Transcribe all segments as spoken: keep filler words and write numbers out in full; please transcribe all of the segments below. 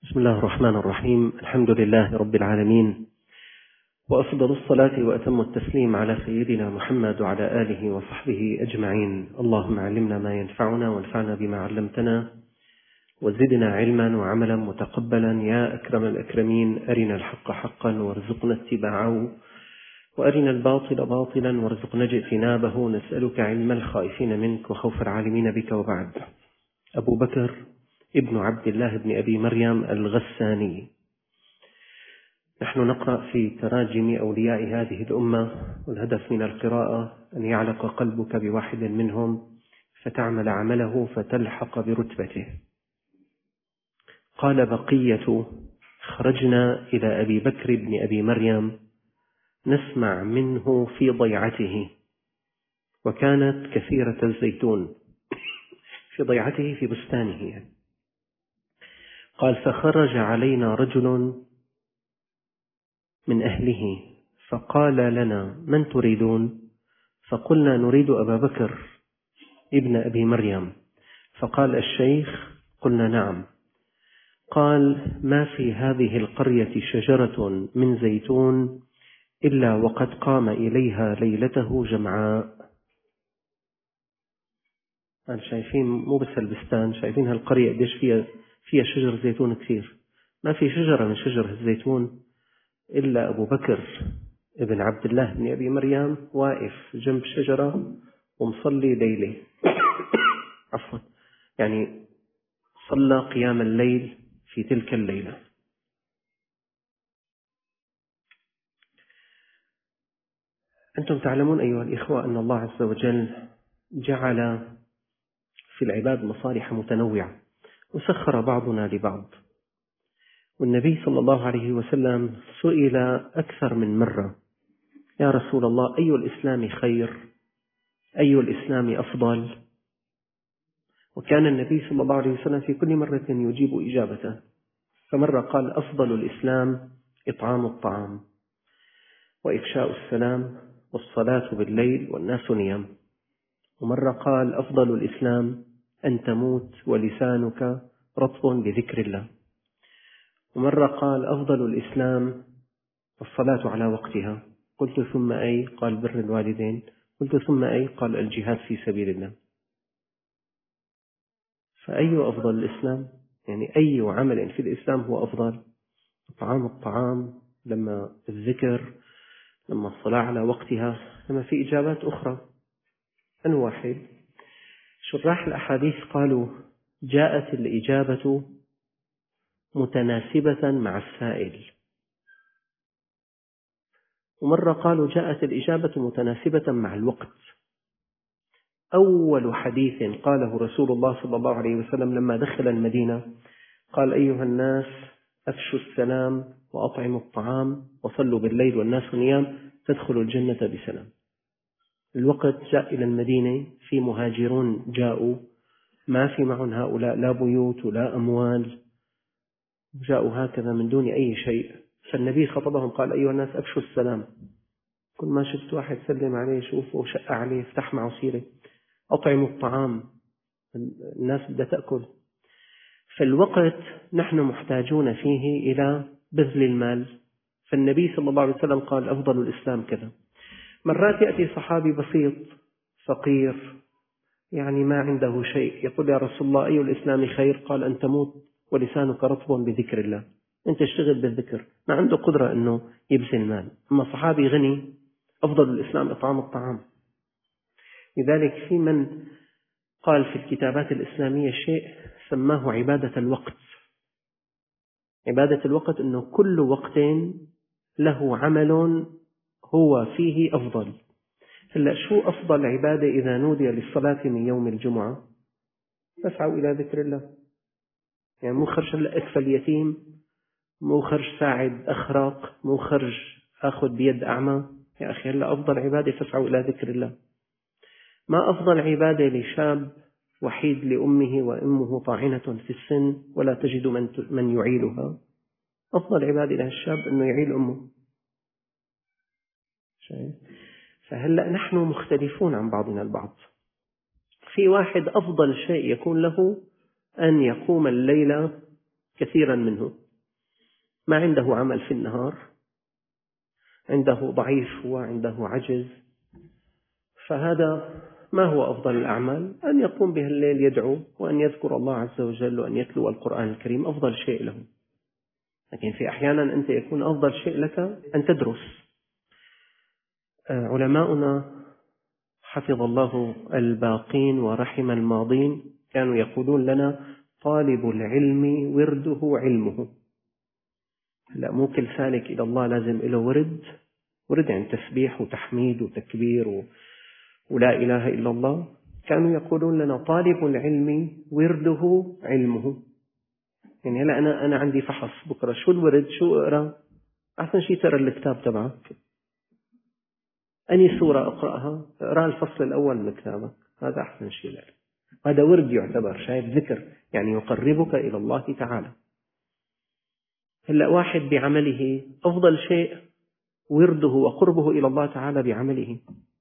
بسم الله الرحمن الرحيم. الحمد لله رب العالمين، وأفضل الصلاة وأتم التسليم على سيدنا محمد وعلى آله وصحبه أجمعين. اللهم علمنا ما ينفعنا وانفعنا بما علمتنا وزدنا علما وعملا متقبلا يا أكرم الأكرمين. أرنا الحق حقا وارزقنا اتباعه، وأرنا الباطل باطلا وارزقنا اجتنابه. نسألك علم الخائفين منك وخوف العالمين بك. وبعد. أبو بكر ابن عبد الله بن أبي مريم الغساني. نحن نقرأ في تراجم أولياء هذه الأمة، والهدف من القراءة أن يعلق قلبك بواحد منهم فتعمل عمله فتلحق برتبته. قال بقية: خرجنا إلى أبي بكر بن أبي مريم نسمع منه في ضيعته، وكانت كثيرة الزيتون، في ضيعته في بستانه يعني. قال: فخرج علينا رجل من أهله فقال لنا: من تريدون؟ فقلنا: نريد أبا بكر ابن أبي مريم. فقال: الشيخ؟ قلنا: نعم. قال: ما في هذه القرية شجرة من زيتون إلا وقد قام إليها ليلته جمعاء. يعني شايفين مو بس البستان، شايفين هالقرية قديش فيها فيها شجر زيتون كثير. ما في شجرة من شجر الزيتون إلا أبو بكر ابن عبد الله بن أبي مريم واقف جنب شجرة ومصلي ليلة عفوا يعني صلى قيام الليل في تلك الليلة. أنتم تعلمون أيها الإخوة أن الله عز وجل جعل في العباد مصالح متنوعة، وسخر بعضنا لبعض. والنبي صلى الله عليه وسلم سئل أكثر من مرة: يا رسول الله، أي الإسلام خير؟ أي الإسلام أفضل؟ وكان النبي صلى الله عليه وسلم في كل مرة يجيب إجابة. فمرة قال: أفضل الإسلام إطعام الطعام وإفشاء السلام والصلاة بالليل والناس نيام. ومرة قال: أفضل الإسلام أن تموت ولسانك رطب بذكر الله. ومرة قال: أفضل الإسلام الصلاة على وقتها. قلت: ثم أي؟ قال: بر الوالدين. قلت: ثم أي؟ قال: الجهاد في سبيل الله. فأي أفضل الإسلام؟ يعني أي عمل في الإسلام هو أفضل؟ طعام الطعام، لما الذكر، لما الصلاة على وقتها، لما في إجابات أخرى. أن واحد. شراح الأحاديث قالوا: جاءت الإجابة متناسبة مع السائل. ومرة قالوا: جاءت الإجابة متناسبة مع الوقت. أول حديث قاله رسول الله صلى الله عليه وسلم لما دخل المدينة قال: أيها الناس، أفشوا السلام وأطعموا الطعام وصلوا بالليل والناس نيام تدخلوا الجنة بسلام. الوقت جاء إلى المدينة، في مهاجرون جاءوا ما في معهم هؤلاء لا بيوت ولا أموال، جاءوا هكذا من دون أي شيء. فالنبي خطبهم قال: أيها الناس، أفشوا السلام. كل ما شفت واحد سلم عليه، شوفه، شق عليه، افتح معه سيرة. أطعموا الطعام، الناس بدها تأكل. فالوقت نحن محتاجون فيه إلى بذل المال. فالنبي صلى الله عليه وسلم قال: أفضل الإسلام كذا. مرات يأتي صحابي بسيط فقير، يعني ما عنده شيء، يقول: يا رسول الله، أي الإسلام خير؟ قال: أن تموت ولسانك رطب بذكر الله. أنت اشتغل بالذكر، ما عنده قدرة أنه يبذل المال. أما صحابي غني، أفضل الإسلام إطعام الطعام. لذلك في من قال في الكتابات الإسلامية شيء سماه عبادة الوقت. عبادة الوقت أنه كل وقت له عمل هو فيه أفضل. هلأ شو أفضل عبادة إذا نودي للصلاة من يوم الجمعة؟ فاسعوا إلى ذكر الله. يعني مو خرج هلأ أكفل يتيم، مو خرج ساعد أخرق، مو خرج أخذ بيد أعمى. يا أخي هلأ أفضل عبادة فاسعوا إلى ذكر الله. ما أفضل عبادة لشاب وحيد لأمه وأمه طاعنة في السن ولا تجد من من يعيلها؟ أفضل عبادة لهالشاب أنه يعيل أمه. فهلأ نحن مختلفون عن بعضنا البعض. في واحد أفضل شيء يكون له أن يقوم الليل كثيرا منه ما عنده عمل في النهار، عنده ضعيف هو، عنده عجز، فهذا ما هو أفضل الأعمال؟ أن يقوم به الليل يدعو وأن يذكر الله عز وجل وأن يتلو القرآن الكريم، أفضل شيء له. لكن في أحيانا أنت يكون أفضل شيء لك أن تدرس. علماؤنا حفظ الله الباقين ورحم الماضين كانوا يقولون لنا: طالب العلم ورده علمه. لا، مو كل سالك إلى الله لازم له ورد، ورد يعني تسبيح وتحميد وتكبير و... ولا إله إلا الله. كانوا يقولون لنا: طالب العلم ورده علمه. يعني هلا أنا أنا عندي فحص بكرة، شو الورد؟ شو أقرأ؟ أحسن شيء تقرأ الكتاب تبعك. أي سورة أقرأها؟ اقرأ الفصل الأول من كتابك، هذا أحسن شيء لك. هذا ورد يعتبر، شايف، ذكر يعني يقربك إلى الله تعالى. هلا واحد بعمله أفضل شيء ورده وقربه إلى الله تعالى بعمله.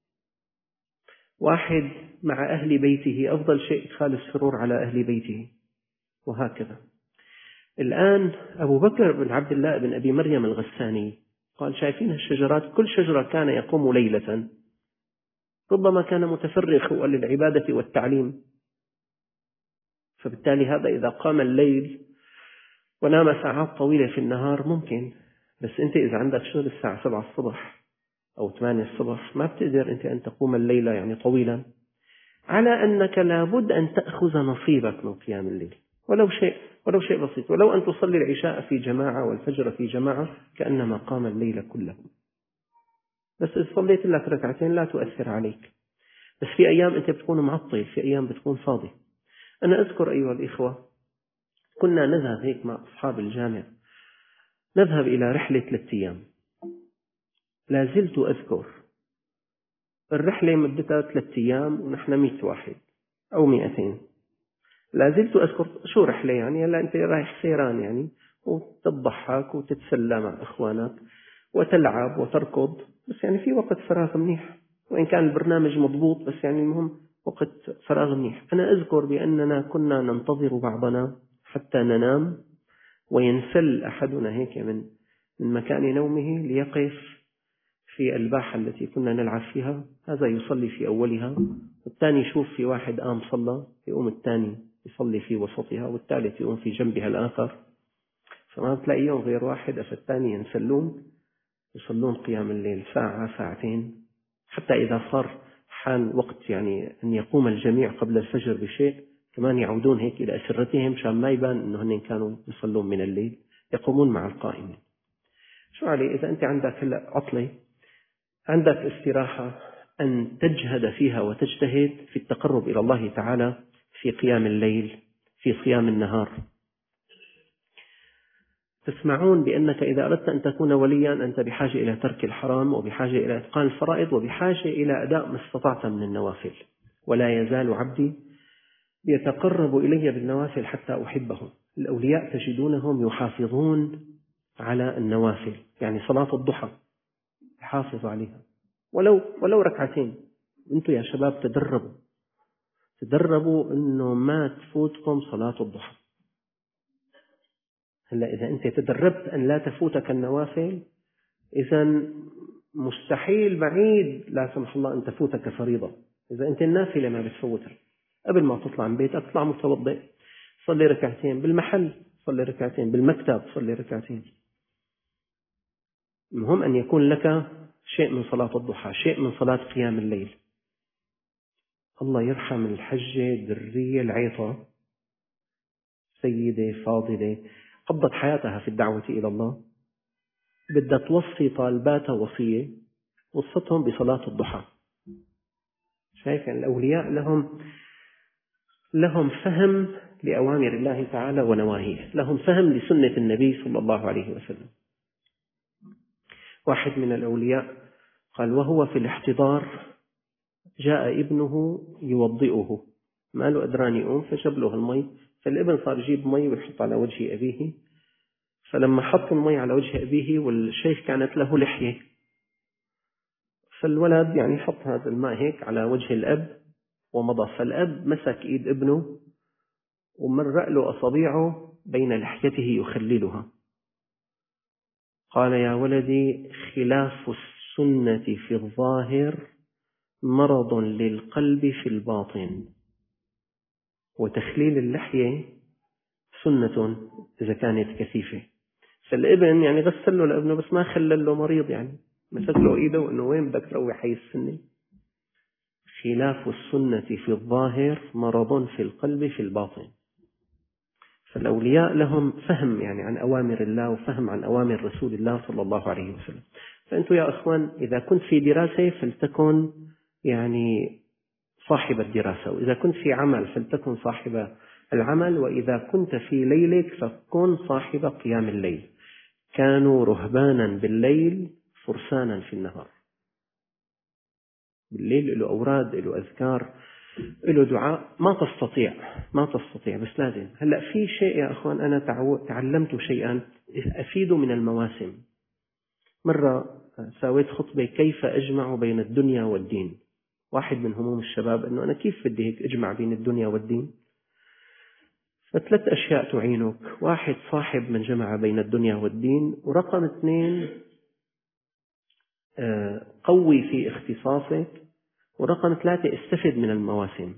واحد مع أهل بيته أفضل شيء إدخال السرور على أهل بيته، وهكذا. الآن أبو بكر بن عبد الله بن أبي مريم الغساني قال: شايفين الشجرات، كل شجرة كان يقوم ليلة، ربما كان متفرغ هو للعبادة والتعليم، فبالتالي هذا إذا قام الليل ونام ساعات طويلة في النهار ممكن. بس أنت إذا عندك شغل الساعة سبعة الصبح أو ثمانية الصبح ما بتقدر أنت أن تقوم الليلة يعني طويلا، على أنك لابد أن تأخذ نصيبك من قيام الليل، ولو شيء ولو شيء بسيط، ولو أن تصلي العشاء في جماعة والفجر في جماعة كأنما قام الليل كله. بس إذا صليت لك ركعتين لا تؤثر عليك. بس في أيام أنت بتكون معطل، في أيام بتكون فاضي. أنا أذكر أيها الإخوة كنا نذهب هيك مع أصحاب الجامعة، نذهب إلى رحلة ثلاثة أيام. لا زلت أذكر الرحلة مدتها ثلاثة أيام ونحن مئة واحد أو مئتين. لا زلت أذكر شو رحلة يعني. هلا أنت رايح سيران يعني، وتضحك وتتسلى مع إخوانك وتلعب وتركض، بس يعني في وقت فراغ منيح، وإن كان البرنامج مضبوط بس يعني المهم وقت فراغ منيح. أنا أذكر بأننا كنا ننتظر بعضنا حتى ننام، وينسل أحدنا هيك من من مكان نومه ليقف في الباحة التي كنا نلعب فيها، هذا يصلي في أولها، والثاني يشوف في واحد قام صلى يقوم الثاني يصلي في وسطها، والثالث يقوم في جنبها الآخر، فما تلاقيهم غير واحد أو الثاني ينسلون يصلون قيام الليل ساعة ساعتين، حتى إذا صار حان وقت يعني أن يقوم الجميع قبل الفجر بشيء كمان يعودون هيك إلى أسرتهم مشان ما يبان أنه هن كانوا يصلون من الليل، يقومون مع القائمين. شو عليه إذا أنت عندك هلا عطلة، عندك استراحة، أن تجهد فيها وتجتهد في التقرب إلى الله تعالى في قيام الليل، في صيام النهار. تسمعون بأنك إذا أردت أن تكون وليا أنت بحاجة إلى ترك الحرام، وبحاجة إلى إتقان الفرائض، وبحاجة إلى أداء ما استطعت من النوافل. ولا يزال عبدي يتقرب إلي بالنوافل حتى أحبه. الأولياء تجدونهم يحافظون على النوافل، يعني صلاة الضحى يحافظ عليها ولو ولو ركعتين. أنتم يا شباب تدربوا تدربوا أنه ما تفوتكم صلاة الضحى. هلا إذا أنت تدربت أن لا تفوتك النوافل، إذا مستحيل بعيد لا سمح الله أن تفوتك فريضة. إذا أنت النافلة ما بتفوتها، قبل ما تطلع من بيتك اطلع متوضئ، صلي ركعتين بالمحل، صلي ركعتين بالمكتب، صلي ركعتين. المهم أن يكون لك شيء من صلاة الضحى، شيء من صلاة قيام الليل. الله يرحم الحجة درية العيطة، سيدة فاضلة قضت حياتها في الدعوة إلى الله، بدها توصي طالباتها وصية، وصتهم بصلاة الضحى. شايف يعني الأولياء لهم لهم فهم لأوامر الله تعالى ونواهيه، لهم فهم لسنة النبي صلى الله عليه وسلم. واحد من الأولياء قال وهو في الاحتضار جاء ابنه يوضئه، ما له أدران يقوم، فجاب له المي، فالابن صار يجيب مي ويحط على وجه أبيه، فلما حط المي على وجه أبيه والشيخ كانت له لحية، فالولد يعني حط هذا الماء هيك على وجه الأب ومضى، فالأب مسك إيد ابنه ومرق له أصابعه بين لحيته يخللها. قال: يا ولدي، خلاف السنة في الظاهر مرض للقلب في الباطن، وتخليل اللحية سنة إذا كانت كثيفة. فالابن يعني غسل له لابنه بس ما خلل له مريض، يعني مسك له إيده وإنه وين بدك تروي حي السنة. خلاف السنة في الظاهر مرض في القلب في الباطن. فالأولياء لهم فهم يعني عن أوامر الله وفهم عن أوامر رسول الله صلى الله عليه وسلم. فأنتم يا أخوان إذا كنت في دراسة فلتكن يعني صاحب الدراسة، وإذا كنت في عمل فلتكن صاحب العمل، وإذا كنت في ليلك فكن صاحب قيام الليل. كانوا رهبانا بالليل فرسانا في النهار. بالليل له أوراد، له أذكار، له دعاء، ما تستطيع ما تستطيع بس لازم. هلأ في شيء يا أخوان أنا تعلمت شيئا أفيد من المواسم. مرة سويت خطبة كيف أجمع بين الدنيا والدين. واحد من هموم الشباب أنه أنا كيف بدي هيك أجمع بين الدنيا والدين؟ فثلاث أشياء تعينك. واحد، صاحب من جمع بين الدنيا والدين. ورقم اثنين، قوي في اختصاصك. ورقم ثلاثة، استفد من المواسم.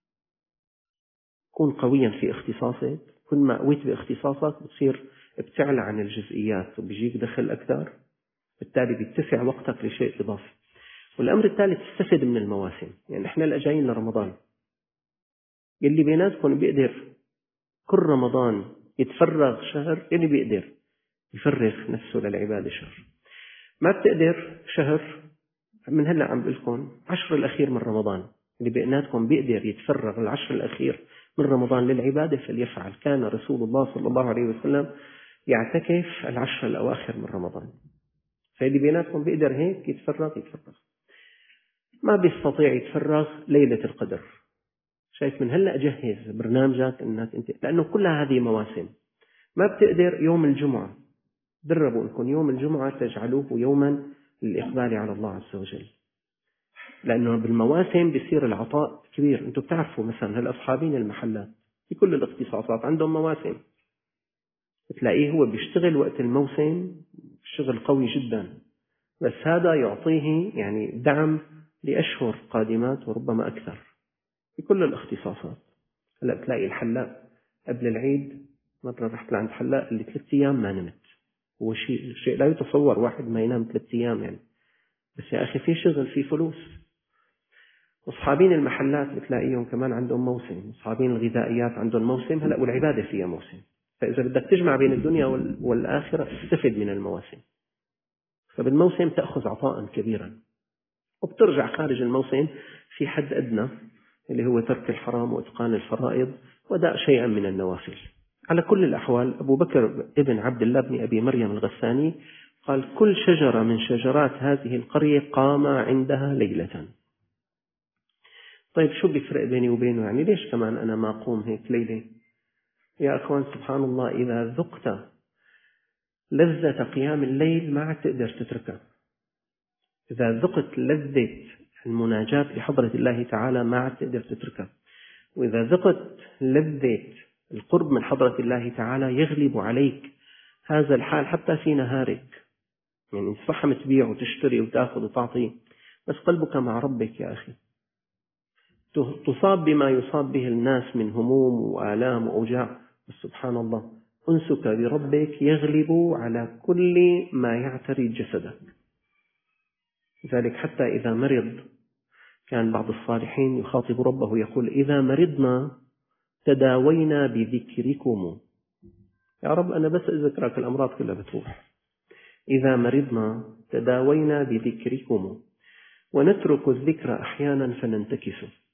كن قويا في اختصاصك. كل ما قويت باختصاصك بتصير بتعلى عن الجزئيات وبيجيك دخل أكثر، بالتالي بيتسع وقتك لشيء إضافي. والأمر الثالث، استفد من المواسم. يعني إحنا اللي جايين لرمضان، يلي بيناتكم بيقدر كل رمضان يتفرغ شهر، يلي بيقدر يفرغ نفسه للعبادة شهر. ما بتقدر شهر، من هلأ عم بقولكم عشر الأخير من رمضان، اللي بيناتكم بيقدر يتفرغ العشر الأخير من رمضان للعبادة فليفعل. كان رسول الله صلى الله عليه وسلم يعتكف العشر الأواخر من رمضان. فاللي بيناتكم بيقدر هيك يتفرغ يتفرغ. ما بيستطيع يتفرغ ليلة القدر. شايف؟ من هلأ جهز برنامجك انك انت، لأنه كلها هذه مواسم. ما بتقدر يوم الجمعة، دربوا انكم يوم الجمعة تجعلوه يوما للإقبال على الله عز وجل، لأنه بالمواسم بيصير العطاء كبير. أنتم بتعرفوا مثلا هالأصحابين المحلات في كل الاختصاصات عندهم مواسم، بتلاقيه هو بيشتغل وقت الموسم شغل قوي جدا، بس هذا يعطيه يعني دعم لأشهر قادمات وربما أكثر في كل الاختصاصات. هلا بتلاقي الحلاق قبل العيد، مرة رحت لعند حلاق اللي ثلاث أيام ما نمت. هو شيء شيء لا يتصور واحد ما ينام ثلاث أيام يعني، بس يا أخي في شغل في فلوس. أصحابين المحلات بتلاقيهم كمان عندهم موسم، أصحابين الغذائيات عندهم موسم. هلا والعبادة فيها موسم. فإذا بدك تجمع بين الدنيا والآخرة استفد من المواسم. فبالموسم تأخذ عطاء كبيرا، وبترجع خارج الموسم في حد أدنى اللي هو ترك الحرام وإتقان الفرائض وداء شيئا من النوافل. على كل الأحوال أبو بكر ابن عبد الله بن أبي مريم الغساني قال: كل شجرة من شجرات هذه القرية قام عندها ليلة. طيب شو بيفرق بيني وبينه؟ يعني ليش كمان أنا ما أقوم هيك ليلة؟ يا أخوان سبحان الله، إذا ذقت لذة قيام الليل ما عاد تقدر تتركها. إذا ذقت لذة المناجاة لحضرة الله تعالى ما عاد تقدر تتركها. وإذا ذقت لذة القرب من حضرة الله تعالى يغلب عليك هذا الحال حتى في نهارك. يعني صح تبيع وتشتري وتأخذ وتعطي، بس قلبك مع ربك يا أخي. تصاب بما يصاب به الناس من هموم وآلام وأوجاع، بس سبحان الله أنسك بربك يغلب على كل ما يعتري جسدك. لذلك حتى إذا مرض كان بعض الصالحين يخاطب ربه يقول: إذا مرضنا تداوينا بذكركم. يا رب أنا بس أذكرك الأمراض كلها بتروح. إذا مرضنا تداوينا بذكركم ونترك الذكر أحيانا فننتكس.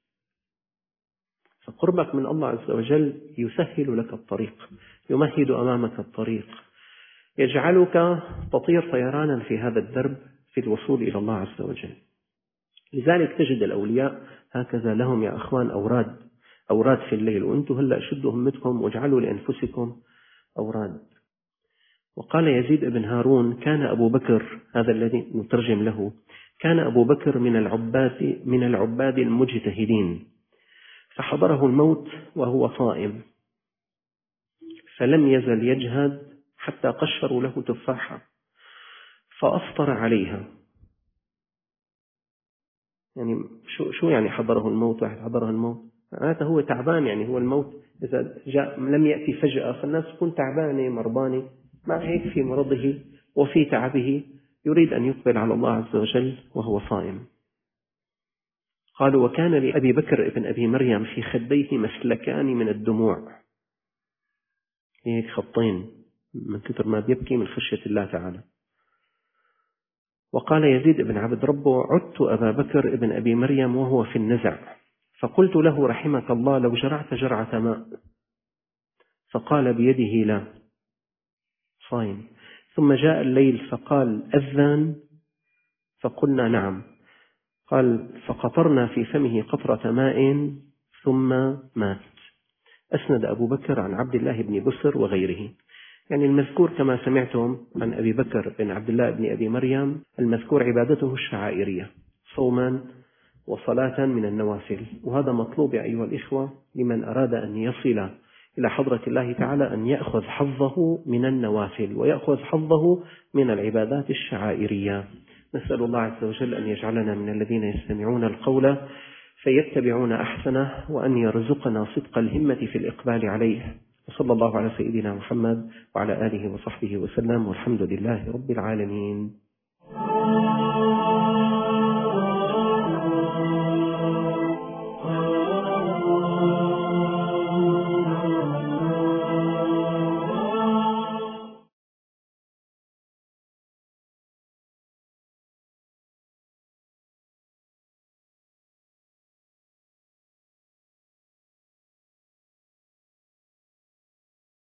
فقربك من الله عز وجل يسهل لك الطريق، يمهد أمامك الطريق، يجعلك تطير طيرانا في هذا الدرب في الوصول إلى الله عز وجل. لذلك تجد الأولياء هكذا لهم يا أخوان أوراد أوراد في الليل. وأنتم هلأ شدوا همتكم واجعلوا لأنفسكم أوراد. وقال يزيد بن هارون: كان أبو بكر، هذا الذي نترجم له، كان أبو بكر من العباد من العباد المجتهدين، فحضره الموت وهو صائم، فلم يزل يجهد حتى قشروا له تفاحة فأفطر عليها. يعني شو شو يعني حضره الموت؟ واحد حضره الموت هذا هو تعبان، يعني هو الموت إذا جاء لم يأتي فجأة فالناس تكون تعبانة مرضانة، مع هيك في مرضه وفي تعبه يريد أن يقبل على الله عز وجل وهو صائم. قالوا وكان لأبي بكر ابن أبي مريم في خديه مسلكان من الدموع، هيك خطين من كثر ما بيبكي من خشية الله تعالى. وقال يزيد بن عبد ربه عدت أبا بكر ابن أبي مريم وهو في النزع فقلت له رحمك الله لو جرعت جرعة ماء، فقال بيده لا، صايم. ثم جاء الليل فقال أذن، فقلنا نعم. قال فقطرنا في فمه قطرة ماء ثم مات. أسند أبو بكر عن عبد الله بن بسر وغيره. يعني المذكور كما سمعتم عن أبي بكر بن عبد الله بن أبي مريم، المذكور عبادته الشعائرية صوما وصلاة من النوافل، وهذا مطلوب أيها الإخوة لمن أراد أن يصل إلى حضرة الله تعالى أن يأخذ حظه من النوافل ويأخذ حظه من العبادات الشعائرية. نسأل الله عز وجل أن يجعلنا من الذين يستمعون القول فيتبعون أحسنه، وأن يرزقنا صدق الهمة في الإقبال عليه. وصلى الله على سيدنا محمد وعلى آله وصحبه وسلم، والحمد لله رب العالمين.